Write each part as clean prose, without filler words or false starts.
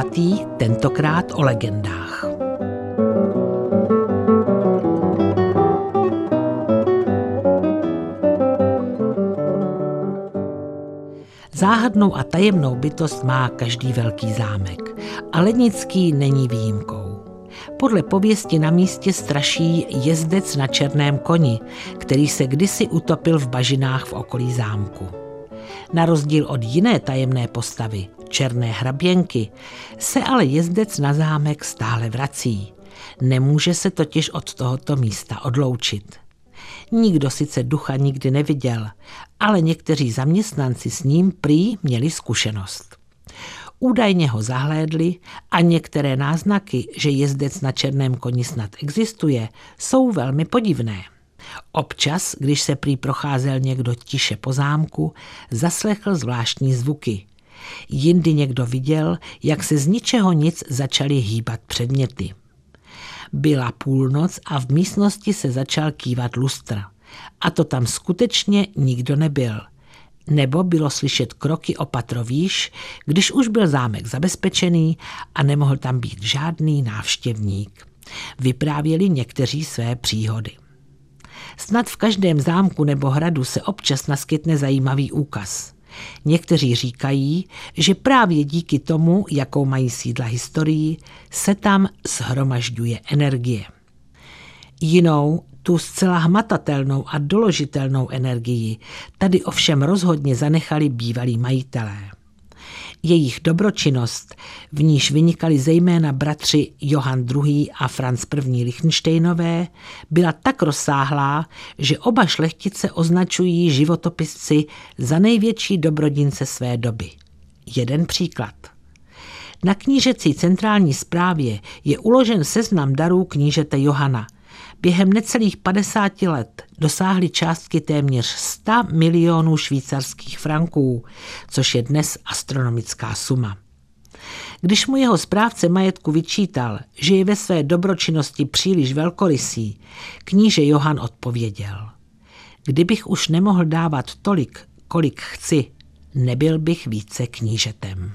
tentokrát o legendách. Záhadnou a tajemnou bytost má každý velký zámek a Lednický není výjimkou. Podle pověsti na místě straší jezdec na černém koni, který se kdysi utopil v bažinách v okolí zámku. Na rozdíl od jiné tajemné postavy, černé hraběnky, se ale jezdec na zámek stále vrací. Nemůže se totiž od tohoto místa odloučit. Nikdo sice ducha nikdy neviděl, ale někteří zaměstnanci s ním prý měli zkušenost. Údajně ho zahlédli a některé náznaky, že jezdec na černém koni snad existuje, jsou velmi podivné. Občas, když se prý procházel někdo tiše po zámku, zaslechl zvláštní zvuky. Jindy někdo viděl, jak se z ničeho nic začaly hýbat předměty. Byla půlnoc a v místnosti se začal kývat lustr. A to tam skutečně nikdo nebyl. Nebo bylo slyšet kroky o patro výš, když už byl zámek zabezpečený a nemohl tam být žádný návštěvník. Vyprávěli někteří své příhody. Snad v každém zámku nebo hradu se občas naskytne zajímavý úkaz. Někteří říkají, že právě díky tomu, jakou mají sídla historií, se tam shromažďuje energie. Jinou, tu zcela hmatatelnou a doložitelnou energii tady ovšem rozhodně zanechali bývalí majitelé. Jejich dobročinnost, v níž vynikali zejména bratři Johann II. A Franz I. Lichtenštejnové, byla tak rozsáhlá, že oba šlechtice označují životopisci za největší dobrodince své doby. Jeden příklad. Na knížecí centrální správě je uložen seznam darů knížete Johana. Během necelých 50 let dosáhly částky téměř 100 milionů švýcarských franků, což je dnes astronomická suma. Když mu jeho správce majetku vyčítal, že je ve své dobročinnosti příliš velkorysý, kníže Johann odpověděl: Kdybych už nemohl dávat tolik, kolik chci, nebyl bych více knížetem.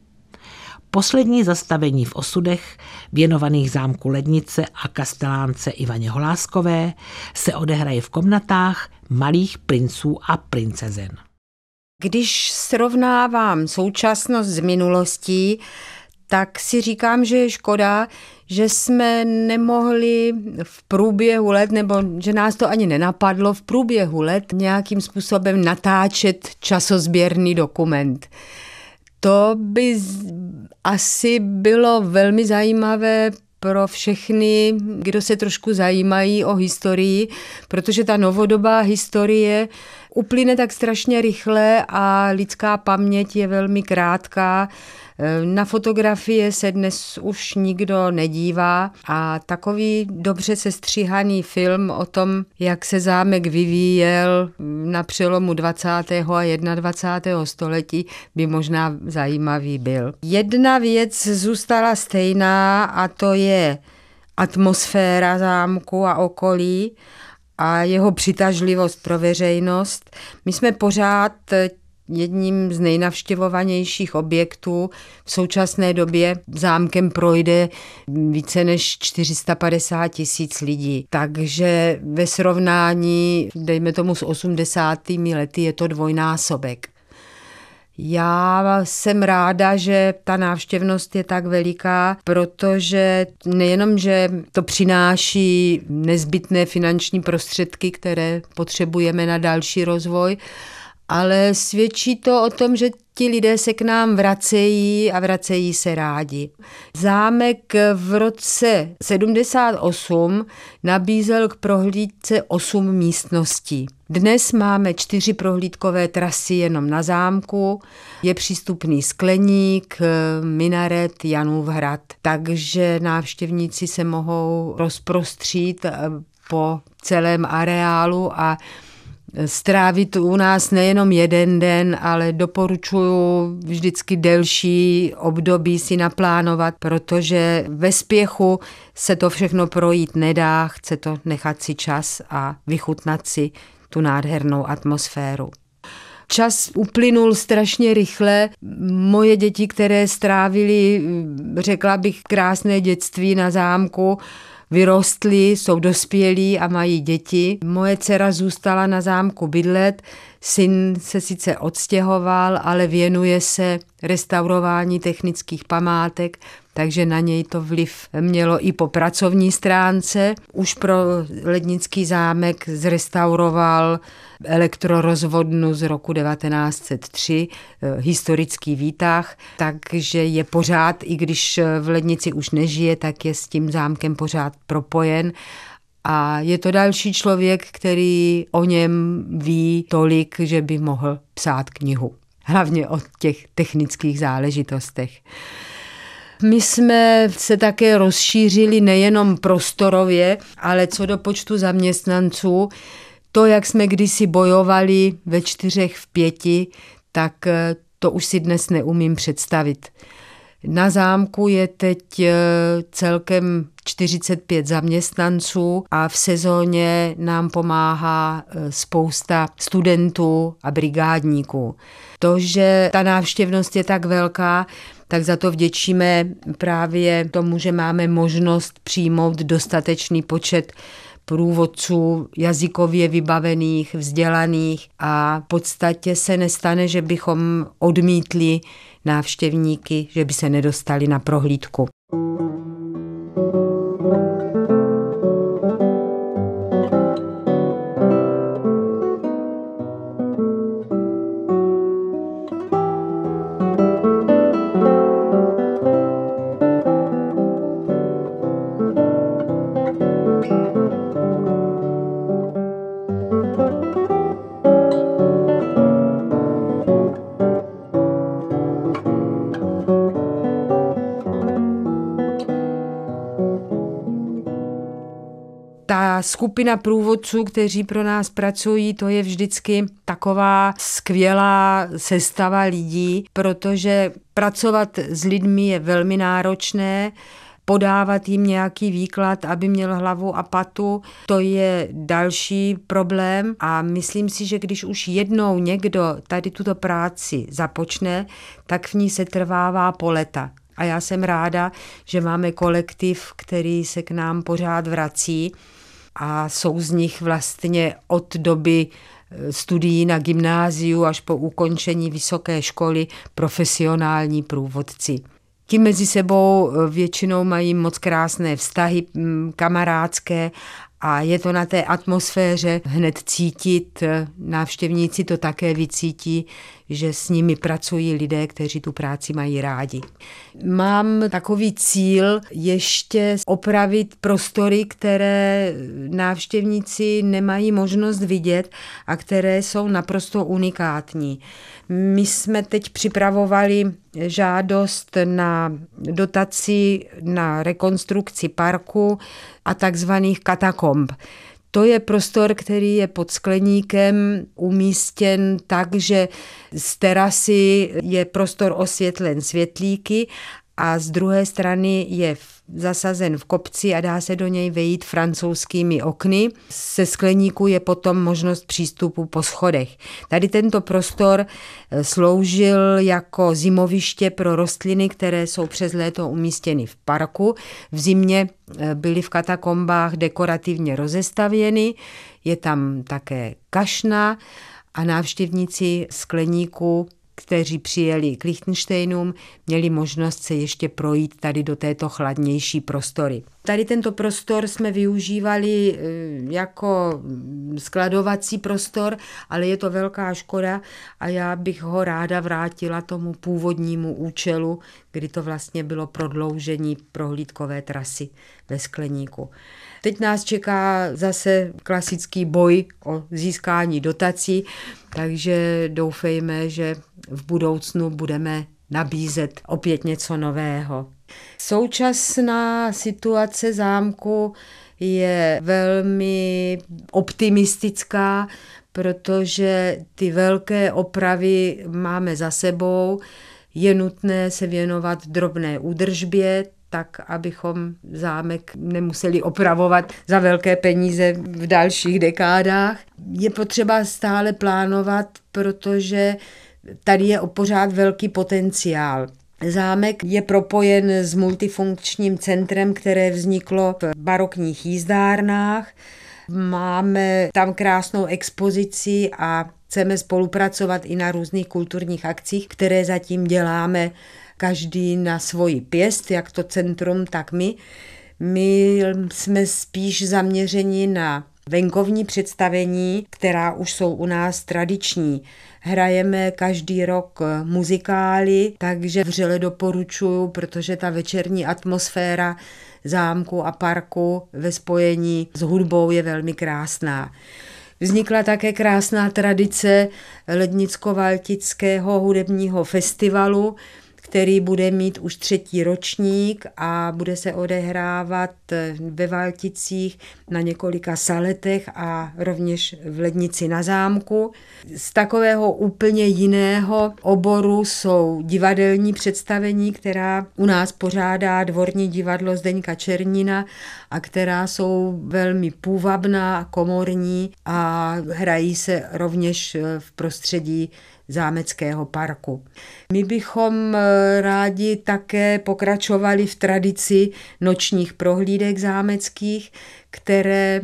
Poslední zastavení v osudech, věnovaných zámku Lednice a kastelánce Ivaně Holáskové, se odehraje v komnatách malých princů a princezen. Když srovnávám současnost s minulostí, tak si říkám, že je škoda, že jsme nemohli v průběhu let, nebo že nás to ani nenapadlo v průběhu let nějakým způsobem natáčet časozběrný dokument. To by asi bylo velmi zajímavé pro všechny, kdo se trošku zajímají o historii, protože ta novodobá historie uplyne tak strašně rychle a lidská paměť je velmi krátká. Na fotografie se dnes už nikdo nedívá a takový dobře sestříhaný film o tom, jak se zámek vyvíjel na přelomu 20. a 21. století, by možná zajímavý byl. Jedna věc zůstala stejná a to je atmosféra zámku a okolí a jeho přitažlivost pro veřejnost. My jsme pořád jedním z nejnavštěvovanějších objektů. V současné době zámkem projde více než 450 000 lidí. Takže ve srovnání, dejme tomu s 80. lety, je to dvojnásobek. Já jsem ráda, že ta návštěvnost je tak veliká, protože nejenom, že to přináší nezbytné finanční prostředky, které potřebujeme na další rozvoj, ale svědčí to o tom, že ti lidé se k nám vracejí a vracejí se rádi. Zámek v roce 78 nabízel k prohlídce 8 místností. Dnes máme 4 prohlídkové trasy jenom na zámku, je přístupný skleník, minaret, Janův hrad, takže návštěvníci se mohou rozprostřít po celém areálu a strávit u nás nejenom jeden den, ale doporučuji vždycky delší období si naplánovat, protože ve spěchu se to všechno projít nedá, chce to nechat si čas a vychutnat si tu nádhernou atmosféru. Čas uplynul strašně rychle. Moje děti, které strávily, řekla bych, krásné dětství na zámku, vyrostli, jsou dospělí a mají děti. Moje dcera zůstala na zámku bydlet, syn se sice odstěhoval, ale věnuje se restaurování technických památek, takže na něj to vliv mělo i po pracovní stránce. Už pro Lednický zámek zrestauroval elektrorozvodnu z roku 1903, historický výtah, takže je pořád, i když v Lednici už nežije, tak je s tím zámkem pořád propojen. A je to další člověk, který o něm ví tolik, že by mohl psát knihu. Hlavně o těch technických záležitostech. My jsme se také rozšířili nejenom prostorově, ale co do počtu zaměstnanců. To, jak jsme kdysi bojovali ve 4, v 5, tak to už si dnes neumím představit. Na zámku je teď celkem 45 zaměstnanců a v sezóně nám pomáhá spousta studentů a brigádníků. To, že ta návštěvnost je tak velká, tak za to vděčíme právě tomu, že máme možnost přijmout dostatečný počet průvodců jazykově vybavených, vzdělaných a v podstatě se nestane, že bychom odmítli návštěvníky, že by se nedostali na prohlídku. Ta skupina průvodců, kteří pro nás pracují, to je vždycky taková skvělá sestava lidí, protože pracovat s lidmi je velmi náročné, podávat jim nějaký výklad, aby měl hlavu a patu, to je další problém a myslím si, že když už jednou někdo tady tuto práci započne, tak v ní se trvává po léta. A já jsem ráda, že máme kolektiv, který se k nám pořád vrací a jsou z nich vlastně od doby studií na gymnáziu až po ukončení vysoké školy profesionální průvodci. Ti mezi sebou většinou mají moc krásné vztahy kamarádské a je to na té atmosféře hned cítit, návštěvníci to také vycítí, že s nimi pracují lidé, kteří tu práci mají rádi. Mám takový cíl ještě opravit prostory, které návštěvníci nemají možnost vidět a které jsou naprosto unikátní. My jsme teď připravovali žádost na dotaci na rekonstrukci parku a takzvaných katakomb. To je prostor, který je pod skleníkem umístěn tak, že z terasy je prostor osvětlen světlíky a z druhé strany je zasazen v kopci a dá se do něj vejít francouzskými okny. Se skleníku je potom možnost přístupu po schodech. Tady tento prostor sloužil jako zimoviště pro rostliny, které jsou přes léto umístěny v parku. V zimě byly v katakombách dekorativně rozestavěny, je tam také kašna a návštěvníci skleníku, kteří přijeli k Lichtenštejnům, měli možnost se ještě projít tady do této chladnější prostory. Tady tento prostor jsme využívali jako skladovací prostor, ale je to velká škoda a já bych ho ráda vrátila tomu původnímu účelu, kdy to vlastně bylo prodloužení prohlídkové trasy ve skleníku. Teď nás čeká zase klasický boj o získání dotací, takže doufejme, že v budoucnu budeme nabízet opět něco nového. Současná situace zámku je velmi optimistická, protože ty velké opravy máme za sebou. Je nutné se věnovat drobné údržbě, tak abychom zámek nemuseli opravovat za velké peníze v dalších dekádách. Je potřeba stále plánovat, protože tady je pořád velký potenciál. Zámek je propojen s multifunkčním centrem, které vzniklo v barokních jízdárnách. Máme tam krásnou expozici a chceme spolupracovat i na různých kulturních akcích, které zatím děláme každý na svoji pěst, jak to centrum, tak my. My jsme spíš zaměřeni na venkovní představení, která už jsou u nás tradiční. Hrajeme každý rok muzikály, takže vřele doporučuju, protože ta večerní atmosféra zámku a parku ve spojení s hudbou je velmi krásná. Vznikla také krásná tradice Lednicko-Valtického hudebního festivalu, který bude mít už 3. ročník a bude se odehrávat ve Valticích na několika saletech a rovněž v Lednici na zámku. Z takového úplně jiného oboru jsou divadelní představení, která u nás pořádá Dvorní divadlo Zdeňka Černina a která jsou velmi půvabná, komorní a hrají se rovněž v prostředí zámeckého parku. My bychom rádi také pokračovali v tradici nočních prohlídek zámeckých, které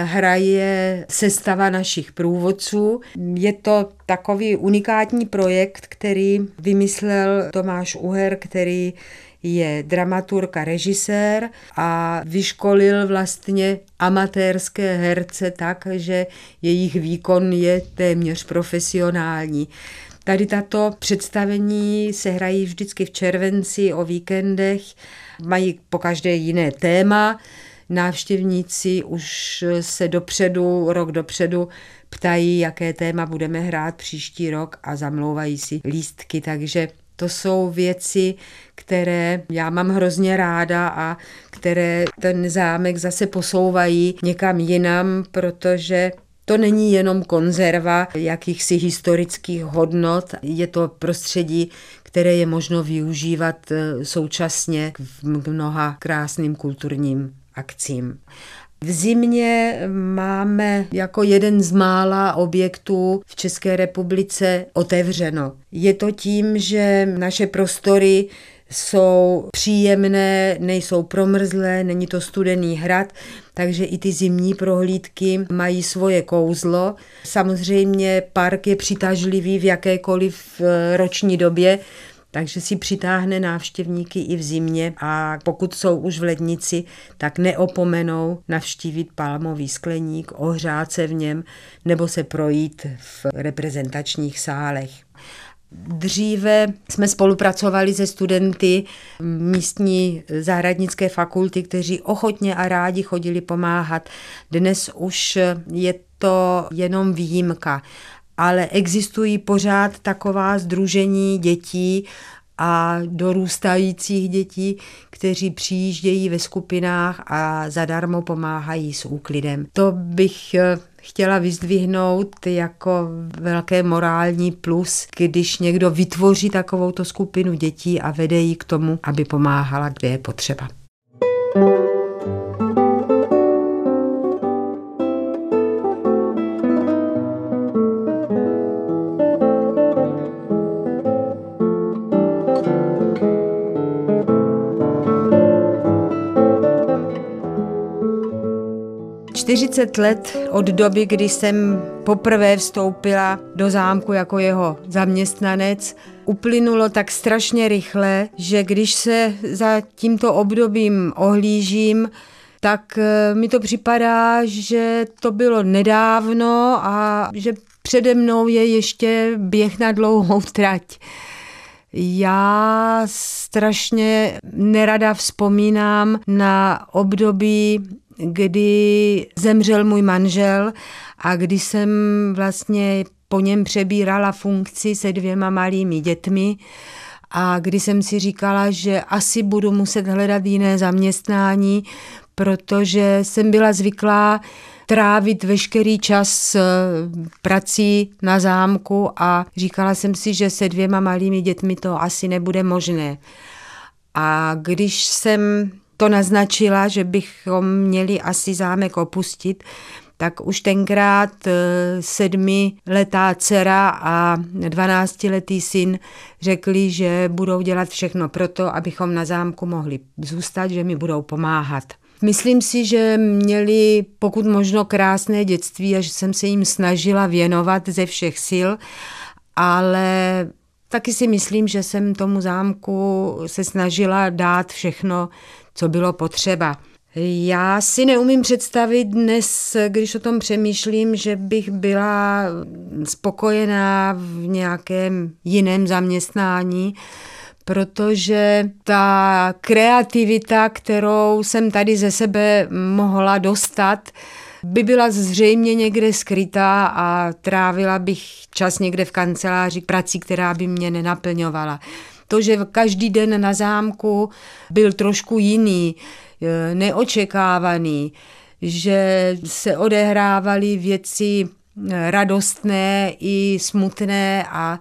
hraje sestava našich průvodců. Je to takový unikátní projekt, který vymyslel Tomáš Uher, který je dramaturg a režisér a vyškolil vlastně amatérské herce tak, že jejich výkon je téměř profesionální. Tady tato představení se hrají vždycky v červenci o víkendech, mají pokaždé jiné téma. Návštěvníci už se rok dopředu ptají, jaké téma budeme hrát příští rok a zamlouvají si lístky, takže to jsou věci, které já mám hrozně ráda a které ten zámek zase posouvají někam jinam, protože to není jenom konzerva jakýchsi historických hodnot, je to prostředí, které je možno využívat současně k mnoha krásným kulturním akcím. V zimě máme jako jeden z mála objektů v České republice otevřeno. Je to tím, že naše prostory jsou příjemné, nejsou promrzlé, není to studený hrad, takže i ty zimní prohlídky mají svoje kouzlo. Samozřejmě park je přitažlivý v jakékoliv roční době, takže si přitáhne návštěvníky i v zimě a pokud jsou už v Lednici, tak neopomenou navštívit Palmový skleník, ohřát se v něm nebo se projít v reprezentačních sálech. Dříve jsme spolupracovali se studenty místní zahradnické fakulty, kteří ochotně a rádi chodili pomáhat. Dnes už je to jenom výjimka, ale existují pořád taková sdružení dětí a dorůstajících dětí, kteří přijíždějí ve skupinách a zadarmo pomáhají s úklidem. To bych chtěla vyzdvihnout jako velké morální plus, když někdo vytvoří takovouto skupinu dětí a vede ji k tomu, aby pomáhala, kde je potřeba. 40 let od doby, kdy jsem poprvé vstoupila do zámku jako jeho zaměstnanec, uplynulo tak strašně rychle, že když se za tímto obdobím ohlížím, tak mi to připadá, že to bylo nedávno a že přede mnou je ještě běh na dlouhou trať. Já strašně nerada vzpomínám na období, kdy zemřel můj manžel a kdy jsem vlastně po něm přebírala funkci se 2 malými dětmi a kdy jsem si říkala, že asi budu muset hledat jiné zaměstnání, protože jsem byla zvyklá trávit veškerý čas prací na zámku a říkala jsem si, že se 2 malými dětmi to asi nebude možné. A když jsem to naznačila, že bychom měli asi zámek opustit, tak už tenkrát 7letá dcera a 12letý syn řekli, že budou dělat všechno proto, abychom na zámku mohli zůstat, že mi budou pomáhat. Myslím si, že měli pokud možno krásné dětství a že jsem se jim snažila věnovat ze všech sil, ale taky si myslím, že jsem tomu zámku se snažila dát všechno, co bylo potřeba. Já si neumím představit dnes, když o tom přemýšlím, že bych byla spokojená v nějakém jiném zaměstnání, protože ta kreativita, kterou jsem tady ze sebe mohla dostat, by byla zřejmě někde skrytá a trávila bych čas někde v kanceláři prací, která by mě nenaplňovala. To, že každý den na zámku byl trošku jiný, neočekávaný, že se odehrávaly věci radostné i smutné a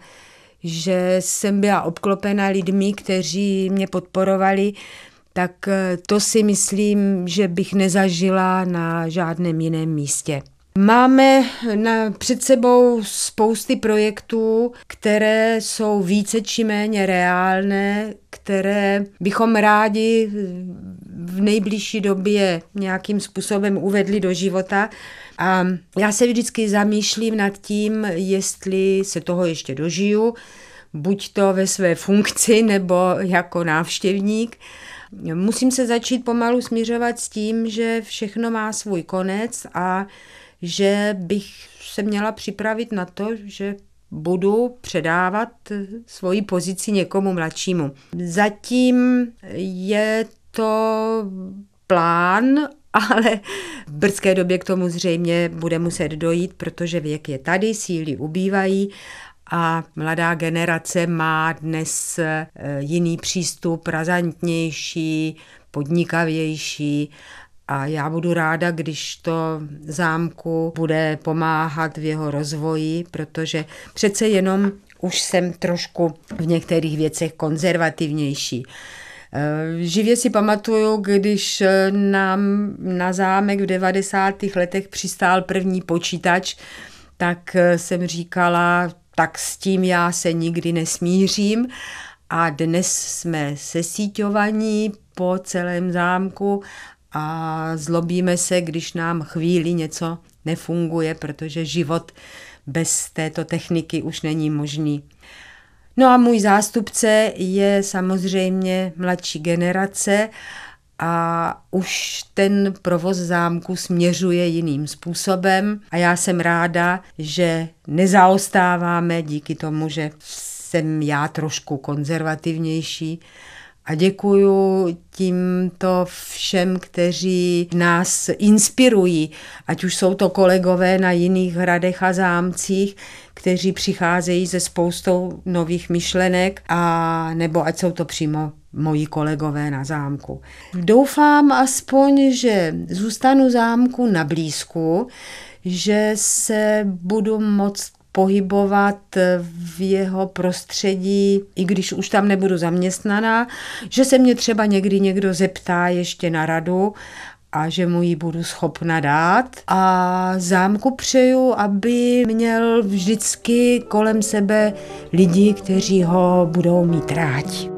že jsem byla obklopena lidmi, kteří mě podporovali, tak to si myslím, že bych nezažila na žádném jiném místě. Máme před sebou spousty projektů, které jsou více či méně reálné, které bychom rádi v nejbližší době nějakým způsobem uvedli do života. A já se vždycky zamýšlím nad tím, jestli se toho ještě dožiju, buď to ve své funkci nebo jako návštěvník. Musím se začít pomalu směřovat s tím, že všechno má svůj konec a že bych se měla připravit na to, že budu předávat svoji pozici někomu mladšímu. Zatím je to plán, ale v brzké době k tomu zřejmě bude muset dojít, protože věk je tady, síly ubývají a mladá generace má dnes jiný přístup, razantnější, podnikavější. A já budu ráda, když to zámku bude pomáhat v jeho rozvoji, protože přece jenom už jsem trošku v některých věcech konzervativnější. Živě si pamatuju, když nám na zámek v 90. letech přistál první počítač, tak jsem říkala, tak s tím já se nikdy nesmířím. A dnes jsme sesíťovaní po celém zámku a zlobíme se, když nám chvíli něco nefunguje, protože život bez této techniky už není možný. No a můj zástupce je samozřejmě mladší generace a už ten provoz zámku směřuje jiným způsobem a já jsem ráda, že nezaostáváme díky tomu, že jsem já trošku konzervativnější. A děkuju tímto všem, kteří nás inspirují, ať už jsou to kolegové na jiných hradech a zámcích, kteří přicházejí se spoustou nových myšlenek, a nebo ať jsou to přímo moji kolegové na zámku. Doufám aspoň, že zůstanu zámku na blízku, že se budu moct pohybovat v jeho prostředí, i když už tam nebudu zaměstnaná, že se mě třeba někdy někdo zeptá ještě na radu a že mu ji budu schopna dát. A zámku přeju, aby měl vždycky kolem sebe lidi, kteří ho budou mít rádi.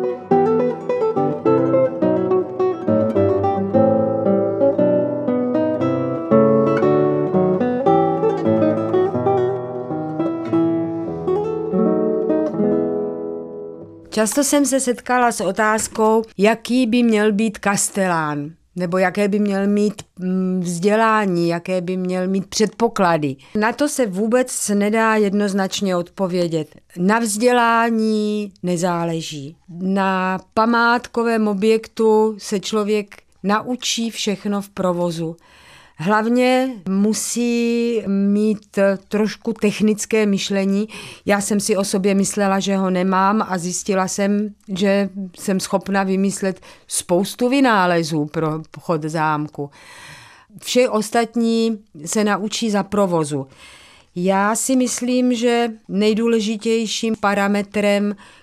Často jsem se setkala s otázkou, jaký by měl být kastelán, nebo jaké by měl mít vzdělání, jaké by měl mít předpoklady. Na to se vůbec nedá jednoznačně odpovědět. Na vzdělání nezáleží. Na památkovém objektu se člověk naučí všechno v provozu. Hlavně musí mít trošku technické myšlení. Já jsem si o sobě myslela, že ho nemám a zjistila jsem, že jsem schopna vymyslet spoustu vynálezů pro chod zámku. Vše ostatní se naučí za provozu. Já si myslím, že nejdůležitějším parametrem,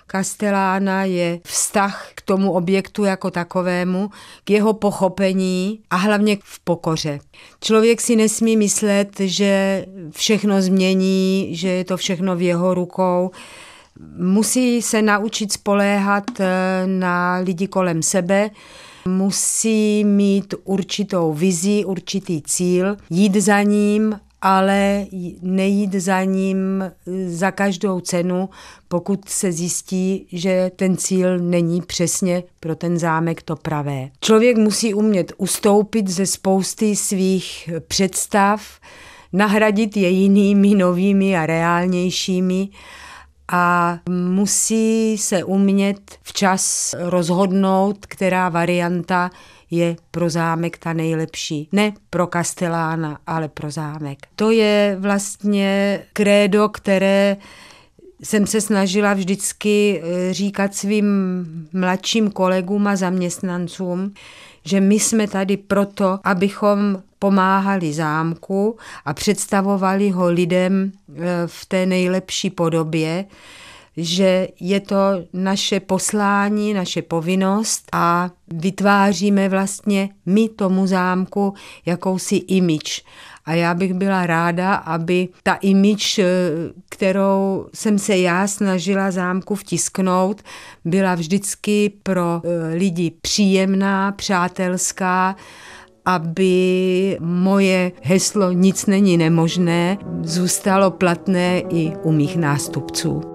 Castellana je vztah k tomu objektu jako takovému, k jeho pochopení a hlavně v pokoře. Člověk si nesmí myslet, že všechno změní, že je to všechno v jeho rukou. Musí se naučit spoléhat na lidi kolem sebe, musí mít určitou vizi, určitý cíl, jít za ním, ale nejít za ním za každou cenu, pokud se zjistí, že ten cíl není přesně pro ten zámek to pravé. Člověk musí umět ustoupit ze spousty svých představ, nahradit je jinými, novými a reálnějšími a musí se umět včas rozhodnout, která varianta je pro zámek ta nejlepší. Ne pro Castellana, ale pro zámek. To je vlastně krédo, které jsem se snažila vždycky říkat svým mladším kolegům a zaměstnancům, že my jsme tady proto, abychom pomáhali zámku a představovali ho lidem v té nejlepší podobě, že je to naše poslání, naše povinnost a vytváříme vlastně my tomu zámku jakousi image. A já bych byla ráda, aby ta image, kterou jsem se já snažila zámku vtisknout, byla vždycky pro lidi příjemná, přátelská, aby moje heslo "Nic není nemožné" zůstalo platné i u mých nástupců.